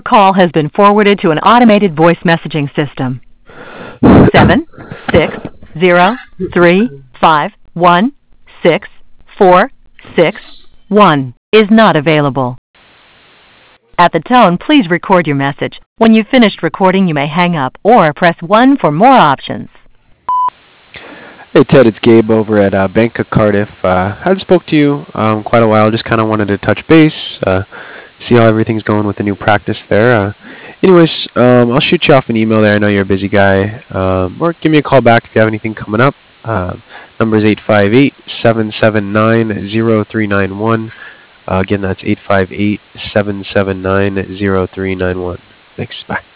call has been forwarded to an automated voice messaging system. 76035164661 is not available. At the tone, please record your message. When you've finished recording, you may hang up or press 1 for more options. Hey Ted, it's Gabe over at Bank of Cardiff. Haven't spoke to you quite a while. Just kind of wanted to touch base, see how everything's going with the new practice there. Anyways, I'll shoot you off an email there. I know you're a busy guy. Or give me a call back if you have anything coming up. Number is 858-779-0391. Again, that's 858-779-0391. Thanks. Bye.